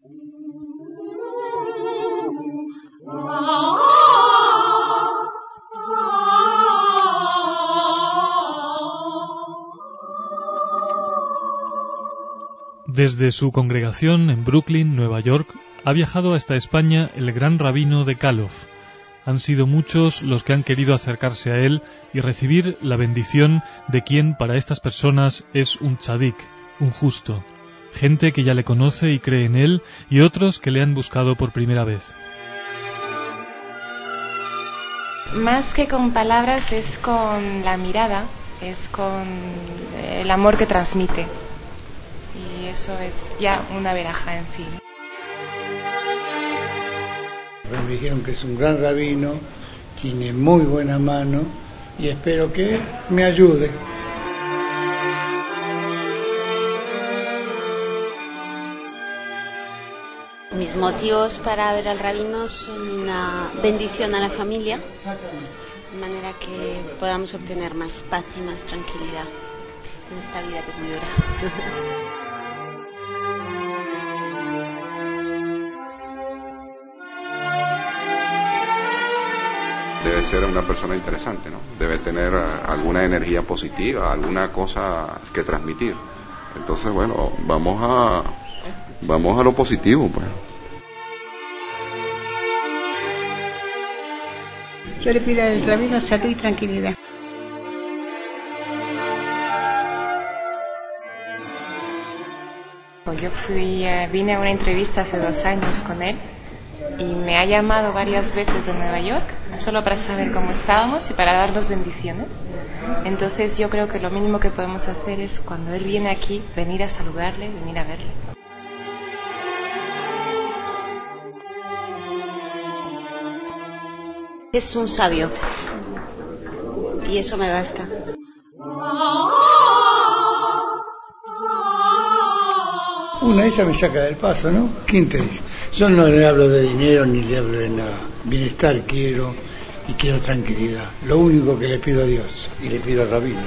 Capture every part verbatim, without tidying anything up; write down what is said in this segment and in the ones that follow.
Desde su congregación en Brooklyn, Nueva York, ha viajado hasta España el gran rabino de Khalov. Han sido muchos los que han querido acercarse a él y recibir la bendición de quien para estas personas es un tzadik, un justo. Gente que ya le conoce y cree en él, y otros que le han buscado por primera vez. Más que con palabras es con la mirada, es con el amor que transmite. Y eso es ya una veraja en sí. Me dijeron que es un gran rabino, tiene muy buena mano y espero que me ayude. Mis motivos para ver al rabino son una bendición a la familia, de manera que podamos obtener más paz y más tranquilidad en esta vida que es muy dura. Debe ser una persona interesante, ¿no? Debe tener alguna energía positiva, alguna cosa que transmitir. Entonces, bueno, vamos a vamos a lo positivo, pues. Yo le pido al rabino salud y tranquilidad. Yo fui, eh, vine a una entrevista hace dos años con él y me ha llamado varias veces de Nueva York solo para saber cómo estábamos y para darnos bendiciones. Entonces yo creo que lo mínimo que podemos hacer es cuando él viene aquí, venir a saludarle, venir a verle. Es un sabio y eso me basta. Una, ella me saca del paso, ¿no? ¿Quién te dice? Yo no le hablo de dinero ni le hablo de nada. Bienestar quiero y quiero tranquilidad. Lo único que le pido a Dios y le pido al rabino.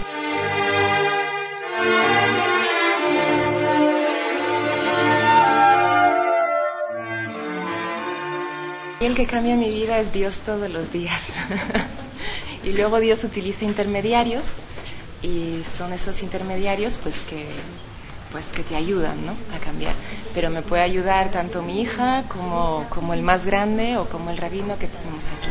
Y el que cambia mi vida es Dios todos los días. Y luego Dios utiliza intermediarios y son esos intermediarios pues que pues que te ayudan, ¿no?, a cambiar. Pero me puede ayudar tanto mi hija como, como el más grande o como el rabino que tenemos aquí.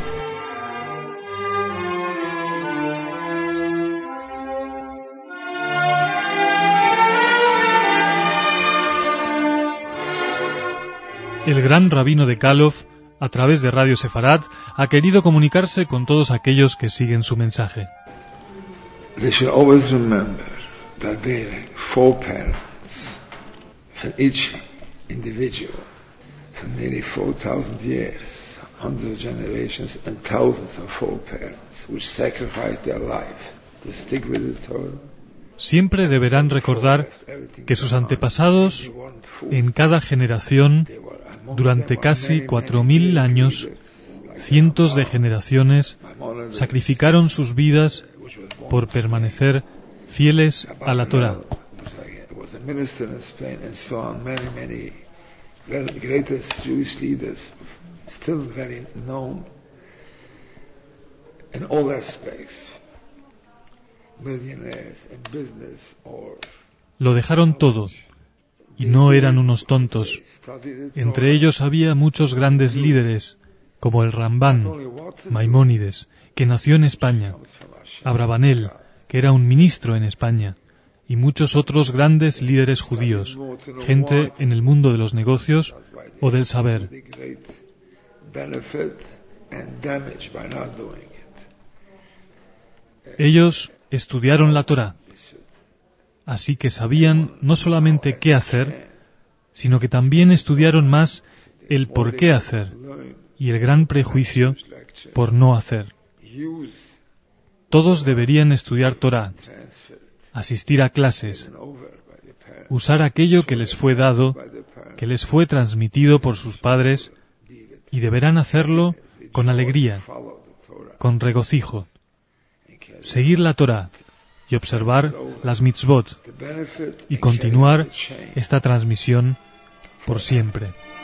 El gran rabino de Khalov, a través de Radio Sefarad, ha querido comunicarse con todos aquellos que siguen su mensaje. They should always remember that their foreparents, for each individual, for nearly four thousand years, hundreds of generations and thousands of foreparents, which sacrificed their life to stick with the Torah. Siempre deberán recordar que sus antepasados, en cada generación, durante casi cuatro mil años, cientos de generaciones, sacrificaron sus vidas por permanecer fieles a la Torá. Lo dejaron todo, y no eran unos tontos. Entre ellos había muchos grandes líderes, como el Rambán, Maimónides, que nació en España, Abravanel, que era un ministro en España, y muchos otros grandes líderes judíos, gente en el mundo de los negocios o del saber. Ellos estudiaron la Torá, así que sabían no solamente qué hacer, sino que también estudiaron más el por qué hacer y el gran prejuicio por no hacer. Todos deberían estudiar Torá, asistir a clases, usar aquello que les fue dado, que les fue transmitido por sus padres, y deberán hacerlo con alegría, con regocijo. Seguir la Torá y observar las mitzvot y continuar esta transmisión por siempre.